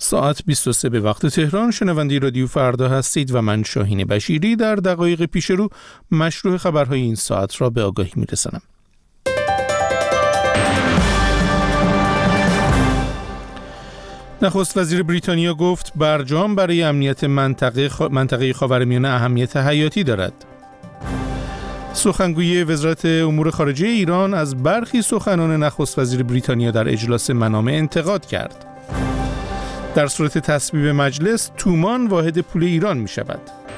ساعت 23 به وقت تهران. شنونده رادیو فردا هستید و من شاهین بشیری در دقایق پیش رو مشروع خبرهای این ساعت را به آگاهی میرسانم. نخست وزیر بریتانیا گفت برجام برای امنیت منطقه خاورمیانه اهمیت حیاتی دارد. سخنگوی وزارت امور خارجه ایران از برخی سخنان نخست وزیر بریتانیا در اجلاس منامه انتقاد کرد. در صورت تصویب مجلس تومان واحد پول ایران می شود.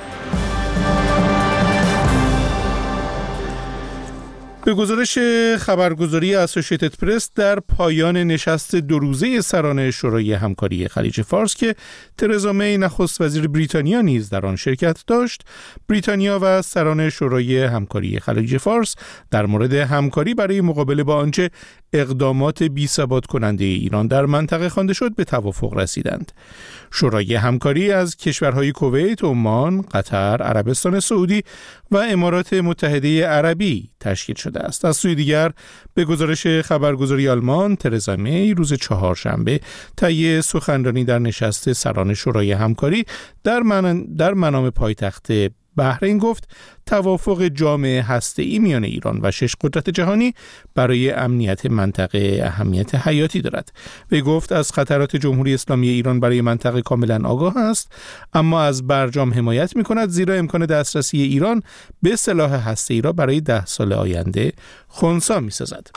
به گزارش خبرگزاری اسوسییتد پرس در پایان نشست 2 روزه سران شورای همکاری خلیج فارس که ترزا می نخست وزیر بریتانیا نیز در آن شرکت داشت، بریتانیا و سران شورای همکاری خلیج فارس در مورد همکاری برای مقابله با آنچه اقدامات بی‌ثبات کننده ایران در منطقه خوانده شد به توافق رسیدند. شورای همکاری از کشورهای کویت، عمان، قطر، عربستان سعودی و امارات متحده عربی تشکیل شده است. از سوی دیگر به گزارش خبرگزاری آلمان، ترزا می روز چهارشنبه طی سخنرانی در نشست سران شورای همکاری در منام پایتخت بحرین گفت توافق جامع هسته‌ای میان ایران و 6 قدرت جهانی برای امنیت منطقه اهمیت حیاتی دارد. وی گفت از خطرات جمهوری اسلامی ایران برای منطقه کاملا آگاه است، اما از برجام حمایت می‌کند زیرا امکان دسترسی ایران به سلاح هسته‌ای را برای 10 سال آینده خنثی می‌سازد.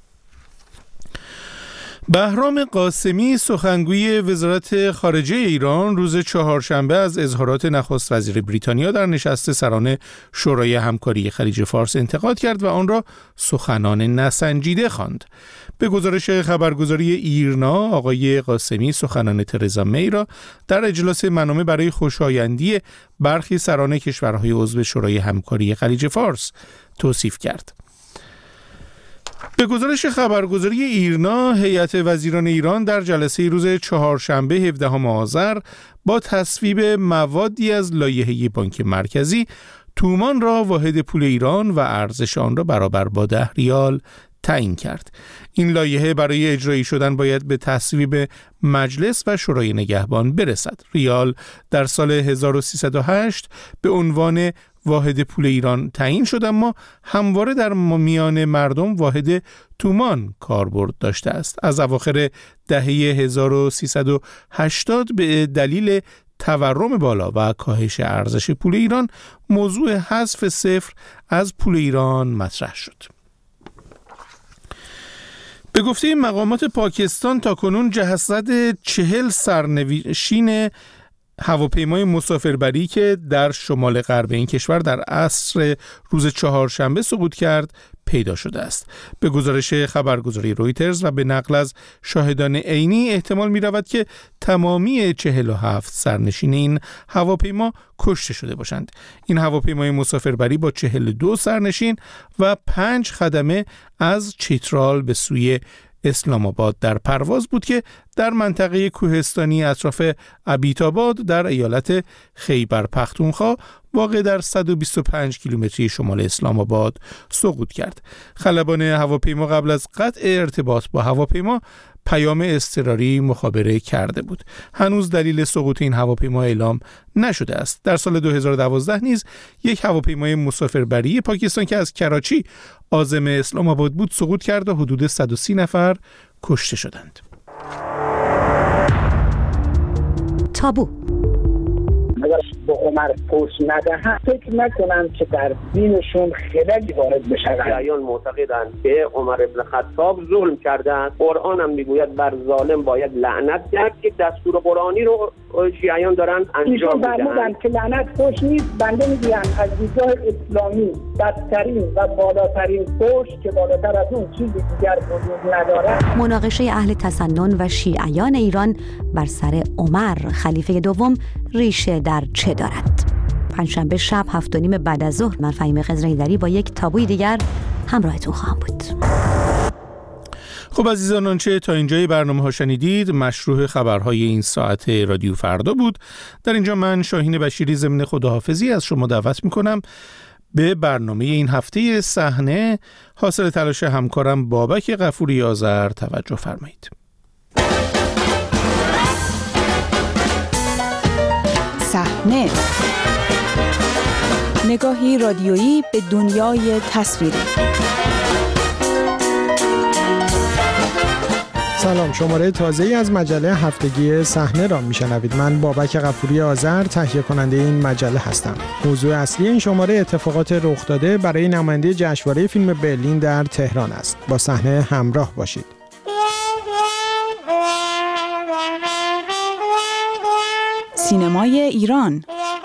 بهرام قاسمی سخنگوی وزارت خارجه ایران روز چهارشنبه از اظهارات نخست وزیر بریتانیا در نشست سران شورای همکاری خلیج فارس انتقاد کرد و آن را سخنان نسنجیده خواند. به گزارش خبرگزاری ایرنا، آقای قاسمی سخنان ترزا می را در اجلاس منامه برای خوشایندی برخی سران کشورهای عضو شورای همکاری خلیج فارس توصیف کرد. به گزارش خبرگزاری ایرنا، هیئت وزیران ایران در جلسه روز چهارشنبه 17 آذر با تصویب موادی از لایحه بانک مرکزی تومان را واحد پول ایران و ارزش آن را برابر با 10 ریال تعیین کرد. این لایحه برای اجرایی شدن باید به تصویب مجلس و شورای نگهبان برسد. ریال در سال 1308 به عنوان واحد پول ایران تعیین شد، اما همواره در میان مردم واحد تومان کاربرد داشته است. از اواخر دهه 1380 به دلیل تورم بالا و کاهش ارزش پول ایران موضوع حذف صفر از پول ایران مطرح شد. به گفته مقامات پاکستان تاکنون جسد 40 سرنشین هواپیمای مسافربری که در شمال غرب این کشور در عصر روز چهارشنبه سقوط کرد پیدا شده است. به گزارش خبرگزاری رویترز و به نقل از شاهدان عینی احتمال می رود که تمامی 47 سرنشین این هواپیما کشته شده باشند. این هواپیمای مسافربری با 42 سرنشین و 5 خدمه از چیترال به سوی اسلام آباد در پرواز بود که در منطقه کوهستانی اطراف ابیتاباد در ایالت خیبر پختونخوا واقع در 125 کیلومتری شمال اسلام آباد سقوط کرد. خلبان هواپیما قبل از قطع ارتباط با هواپیما پیام اضطراری مخابره کرده بود. هنوز دلیل سقوط این هواپیما اعلام نشده است. در سال 2012 نیز یک هواپیمای مسافربری پاکستان که از کراچی عازم اسلام آباد بود سقوط کرد و حدود 130 نفر کشته شدند. تابو اگر به عمر پوست ندهند فکر نکنم که در دینشون خللی وارد بشه. شیعیان معتقدند که عمر ابن خطاب ظلم کردند. قرآن هم میگوید بر ظالم باید لعنت کرد که دستور قرآنی رو شیعیان دارن انجام میدن که لعنت خوش نیست. بنده میگم از دیدگاه اسلامی بدترین و بالاترین فحش که بالاتر از اون چیزی دیگر وجود نداره. مناقشه اهل تسنن و شیعیان ایران بر سر عمر خلیفه دوم ریشه در چه دارد؟ پنجشنبه شب 7:30 بعد از ظهر من فهیم خضره‌ایدری با یک تابوی دیگر همراهتون خواهم بود. خب عزیزان، آنچه تا اینجای برنامه ها شنیدید مشروع خبرهای این ساعت رادیو فردا بود. در اینجا من شاهین بشیری ضمن خداحافظی از شما دعوت میکنم به برنامه این هفته صحنه حاصل تلاش همکارم بابک غفوری آذر توجه فرمایید. صحنه، نگاهی رادیویی به دنیای تصویری. سلام، شماره تازه‌ای از مجله هفتگی صحنه را میشنوید. من بابک غفوری آذر تهیه کننده این مجله هستم. موضوع اصلی این شماره اتفاقات رخ داده برای نماینده جشنواره فیلم برلین در تهران است. با صحنه همراه باشید. سینمای ایران.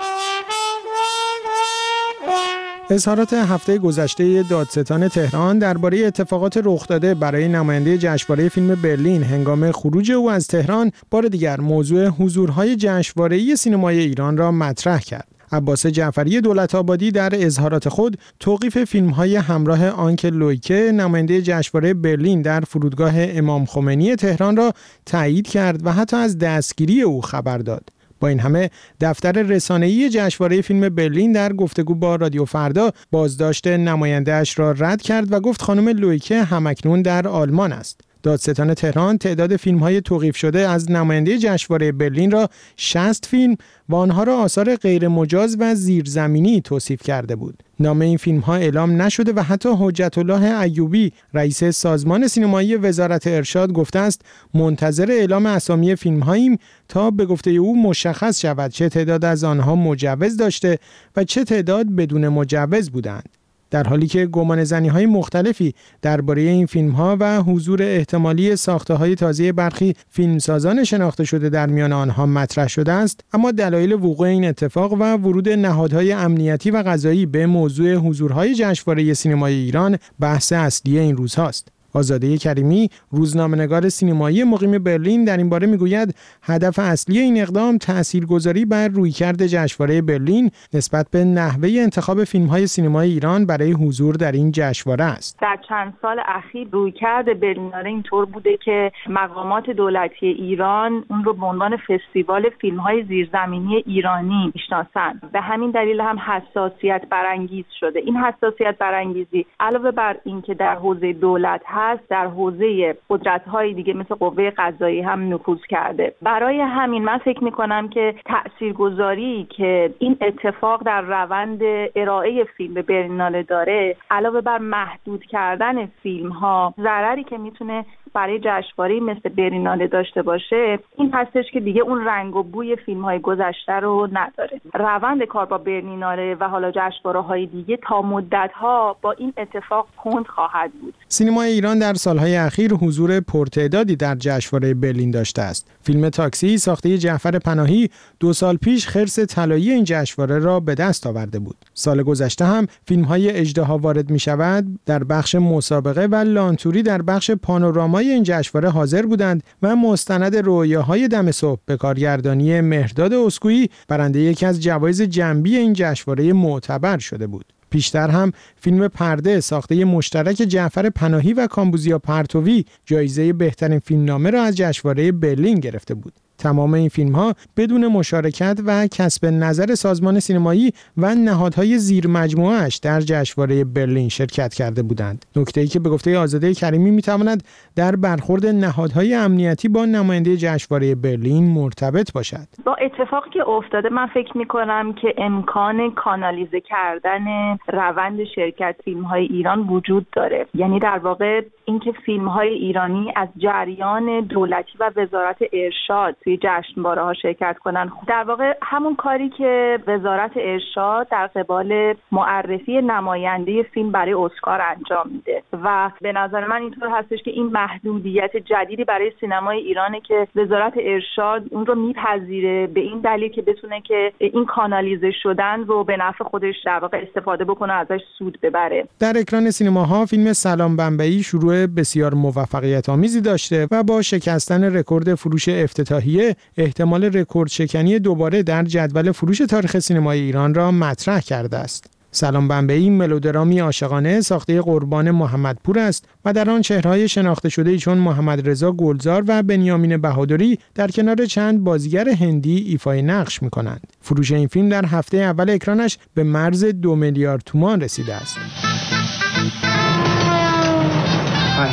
اظهارات هفته گذشته دادستان تهران درباره اتفاقات رخ داده برای نماینده جشنواره فیلم برلین هنگام خروج او از تهران بار دیگر موضوع حضورهای جشنواره‌ای سینمای ایران را مطرح کرد. عباس جعفری دولت‌آبادی در اظهارات خود توقیف فیلم‌های همراه آنکه لویکه نماینده جشنواره برلین در فرودگاه امام خمینی تهران را تایید کرد و حتی از دستگیری او خبر داد. با این همه دفتر رسانه‌ای جشنواره فیلم برلین در گفتگو با رادیو فردا بازداشت نماینده‌اش را رد کرد و گفت خانم لویکه همکنون در آلمان است. دادستان تهران تعداد فیلم‌های توقیف شده از نماینده جشنواره برلین را 60 فیلم و آنها را آثار غیرمجاز و زیرزمینی توصیف کرده بود. نام این فیلم‌ها اعلام نشده و حتی حجت الله ایوبی رئیس سازمان سینمایی وزارت ارشاد گفته است منتظر اعلام اسامی فیلم‌هاییم تا به گفته او مشخص شود چه تعداد از آنها مجوز داشته و چه تعداد بدون مجوز بودند. در حالی که گمانه‌زنی‌های مختلفی درباره این فیلم‌ها و حضور احتمالی ساخته‌های تازه برخی فیلمسازان شناخته شده در میان آنها مطرح شده است، اما دلایل وقوع این اتفاق و ورود نهادهای امنیتی و قضایی به موضوع حضورهای جشنواره سینمای ایران بحث اصلی این روزهاست. آزاده کریمی، روزنامه‌نگار سینمایی مقیم برلین، در این باره میگوید هدف اصلی این اقدام تاثیرگذاری بر رویکرد جشنواره برلین نسبت به نحوه انتخاب فیلم‌های سینمایی ایران برای حضور در این جشنواره است. در چند سال اخیر رویکرد برلیناره اینطور بوده که مقامات دولتی ایران اون رو به عنوان فستیوال فیلم‌های زیرزمینی ایرانی میشناسند. به همین دلیل هم حساسیت برانگیز شده. این حساسیت برانگیزی علاوه بر اینکه در حوزه دولت هست، در حوزه قدرت‌های دیگه مثل قوه قضایی هم نفوذ کرده. برای همین من فکر می‌کنم که تاثیرگذاری که این اتفاق در روند ارائه فیلم به برلیناله داره، علاوه بر محدود کردن فیلم‌ها، ضرری که میتونه برای جشنواره مثل برلیناله داشته باشه این هستش که دیگه اون رنگ و بوی فیلم‌های گذشته رو نداره. روند کار با برلیناله و حالا جشنواره‌های دیگه تا مدت‌ها با این اتفاق کند خواهد بود. سینمای ایران در سالهای اخیر حضور پرتعدادی در جشنواره برلین داشته است. فیلم تاکسی ساخته جعفر پناهی 2 سال پیش خرس طلایی این جشنواره را به دست آورده بود. سال گذشته هم فیلم‌های اژدها وارد می‌شود در بخش مسابقه و لانتوری در بخش پانورامای این جشنواره حاضر بودند و مستند رویاهای دم صبح به کارگردانی مهرداد اسکویی برنده یکی از جوایز جنبی این جشنواره معتبر شده بود. پیشتر هم فیلم پرده ساخته مشترک جعفر پناهی و کامبوزیا پرتوی جایزه بهترین فیلمنامه را از جشنواره برلین گرفته بود. تمام این فیلم‌ها بدون مشارکت و کسب نظر سازمان سینمایی و نهادهای زیر مجموعه‌اش در جشنواره برلین شرکت کرده بودند. نکته‌ای که به گفته آزاده کریمی می‌تواند در برخورد نهادهای امنیتی با نماینده جشنواره برلین مرتبط باشد. با اتفاقی که افتاده من فکر می‌کنم که امکان کانالیزه کردن روند شرکت فیلم‌های ایران وجود داره. یعنی در واقع اینکه فیلم‌های ایرانی از جریان دولتی و وزارت ارشاد توی جشنواره‌ها شرکت کنن، در واقع همون کاری که وزارت ارشاد در قبال معرفی نماینده فیلم برای اسکار انجام میده و به نظر من اینطور هستش که این محدودیت جدیدی برای سینمای ایرانه که وزارت ارشاد اون رو میپذیره به این دلیل که بتونه که این کانالیزه شدن رو به نفع خودش در واقع استفاده بکنه، ازش سود ببره. در اکران سینماها فیلم سلام بمبئی شروع بسیار موفقیت آمیزی داشته و با شکستن رکورد فروش افتتاحیه احتمال رکورد شکنی دوباره در جدول فروش تاریخ سینمای ایران را مطرح کرده است. سلام بمبئی ملودرامی عاشقانه ساخته قربان محمدپور است و در آن چهره‌های شناخته شده‌ای چون محمد رضا گلزار و بنیامین بهادری در کنار چند بازیگر هندی ایفای نقش می‌کنند. فروش این فیلم در هفته اول اکرانش به مرز 2 میلیارد تومان رسیده است. Hi.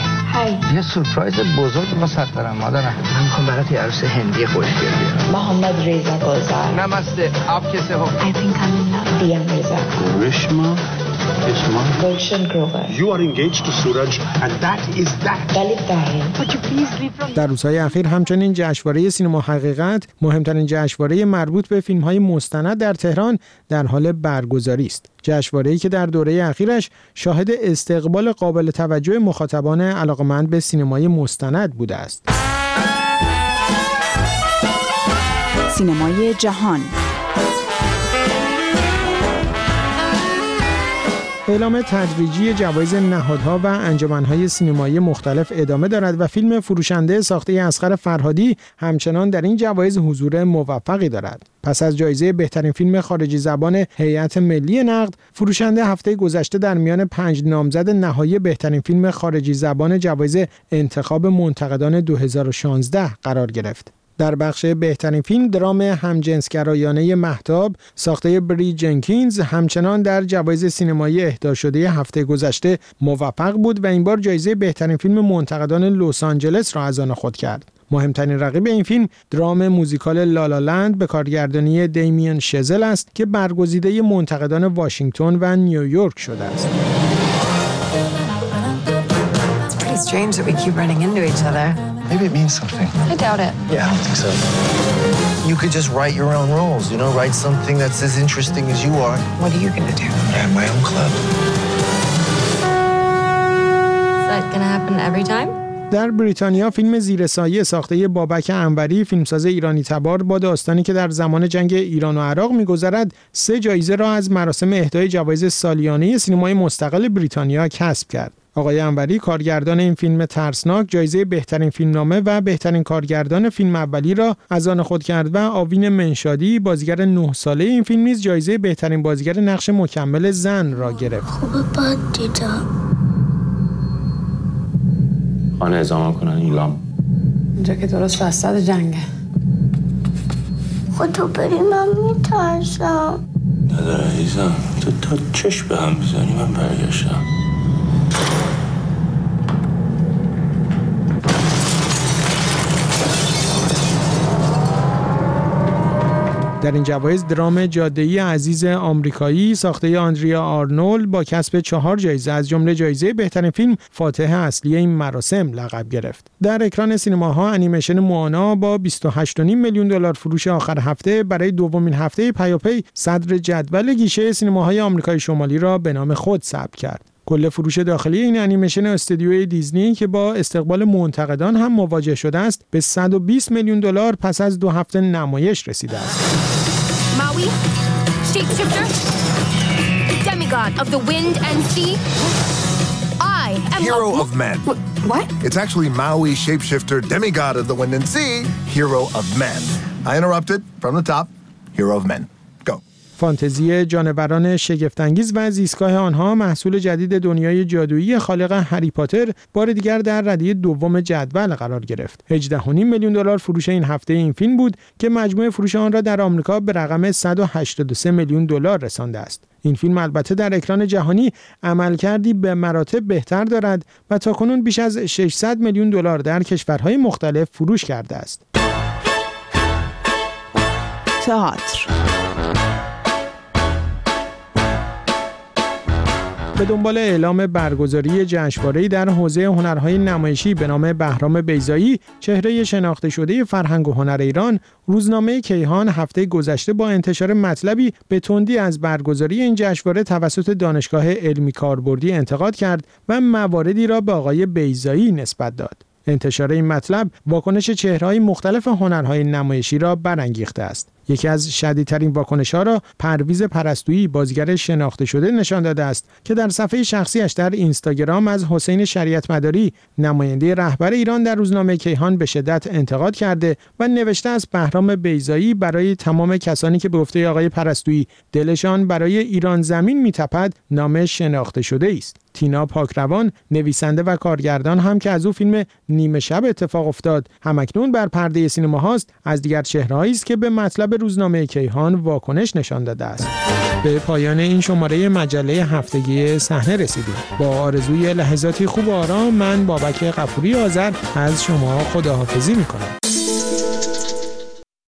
یه سورپرایز بزرگ واسه دارم مادرم. من میخوام برات یه عروس هندی خوشگل بیارم. محمد رضا گلزار. نمسته. آپ کیسه हो? I think I'm in love. دیان رضا. رشما. Gulshan Grover. You are engaged to Suraj and that is that. Dalit Tahir. Would you please leave from در روزهای اخیر همچنین جشنواره سینما حقیقت، مهمترین جشنواره مربوط به فیلم‌های مستند در تهران، در حال برگزاری است. جشنواره‌ای که در دوره اخیرش شاهد استقبال قابل توجه مخاطبان علاقه‌مند به سینمای مستند بوده است. سینمای جهان. اعلام تدریجی جوایز نهادها و انجمن‌های سینمایی مختلف ادامه دارد و فیلم فروشنده ساخته اصغر فرهادی همچنان در این جوایز حضور موفقی دارد. پس از جایزه بهترین فیلم خارجی زبان هیئت ملی نقد، فروشنده هفته گذشته در میان 5 نامزد نهایی بهترین فیلم خارجی زبان جوایز انتخاب منتقدان 2016 قرار گرفت. در بخش بهترین فیلم درام همجنسگرایانه مهتاب ساخته بری جنکینز همچنان در جوایز سینمایی اهدا شده هفته گذشته موفق بود و این بار جایزه بهترین فیلم منتقدان لس آنجلس را از آن خود کرد. مهمترین رقیب این فیلم درام موزیکال لالالند به کارگردانی دیمین شزل است که برگزیده منتقدان واشنگتن و نیویورک شده است. Strange that we keep running into each other. Maybe it means something. I doubt it. Yeah, I don't think so. You could just write your own rules, you know, write something that's as interesting as you are. What are you going to do? I have my own club. Is that going to happen every time? در بریتانیا فیلم زیر سایه ساخته بابک انوری فیلمساز ایرانی تبار با داستانی که در زمان جنگ ایران و عراق می‌گذرد 3 جایزه را از مراسم اهدای جوایز سالیانه سینمای مستقل بریتانیا کسب کرد. آقای انوری کارگردان این فیلم ترسناک جایزه بهترین فیلمنامه و بهترین کارگردان فیلم اولی را از آن خود کرد و آوین منشادی بازیگر 9 ساله این فیلم نیز جایزه بهترین بازیگر نقش مکمل زن را گرفت. خوبه بد دیدم. خانه ازامان کنن ایلام. اینجا که درست وسط جنگه. خودتو بری من میترسم. نداره عزیزم، تو تا چشم به هم بزنی من برگشتم. در این جوایز درام جاده‌ای عزیز آمریکایی ساخته آندریا آرنولد با کسب 4 جایزه از جمله جایزه بهترین فیلم فاتح اصلی این مراسم لقب گرفت. در اکران سینماها انیمیشن موانا با 28.5 میلیون دلار فروش آخر هفته برای دومین هفته پیاپی صدر جدول گیشه سینماهای آمریکای شمالی را به نام خود ثبت کرد. کل فروش داخلی این انیمیشن استودیوی دیزنی که با استقبال منتقدان هم مواجه شده است به 120 میلیون دلار پس از 2 هفته نمایش رسیده است. Maui, shapeshifter, demigod of the wind and sea. I am hero of men. What? It's actually Maui, shapeshifter, demigod of the wind and sea, hero of men. I interrupted from the top. Hero of men. فانتزی جانوران شگفت‌انگیز و زیستگاه آنها محصول جدید دنیای جادویی خالق هری پاتر بار دیگر در ردیف دوم جدول قرار گرفت. 18.5 میلیون دلار فروش این هفته این فیلم بود که مجموع فروش آن را در آمریکا به رقم 183 میلیون دلار رسانده است. این فیلم البته در اکران جهانی عملکردی به مراتب بهتر دارد و تاکنون بیش از 600 میلیون دلار در کشورهای مختلف فروش کرده است. تئاتر. به دنبال اعلام برگزاری جشنواره‌ای در حوزه هنرهای نمایشی به نام بهرام بیضایی، چهره شناخته شده فرهنگ و هنر ایران، روزنامه کیهان هفته گذشته با انتشار مطلبی به تندی از برگزاری این جشنواره توسط دانشگاه علمی کاربردی انتقاد کرد و مواردی را به آقای بیضایی نسبت داد. انتشار این مطلب واکنش چهره‌های مختلف هنرهای نمایشی را برانگیخته است. یکی از شدیدترین واکنش‌ها را پرویز پرستویی بازیگر شناخته شده نشان داده است که در صفحه شخصیش در اینستاگرام از حسین شریعت مداری نماینده رهبر ایران در روزنامه کیهان به شدت انتقاد کرده و نوشته است بهرام بیضایی برای تمام کسانی که به گفته آقای پرستویی دلشان برای ایران زمین می‌تپد نام شناخته شده است. تینا پاکروان نویسنده و کارگردان هم که از او فیلم نیمه شب اتفاق افتاد همکنون بر پرده سینما هاست از دیگر چهره‌ای است که به مطلب روزنامه کیهان واکنش نشان داده است. به پایان این شماره مجله هفتگی صحنه رسیدیم. با آرزوی لحظاتی خوب و آرام، من بابک غفوری آذر از شما خداحافظی می‌کنم.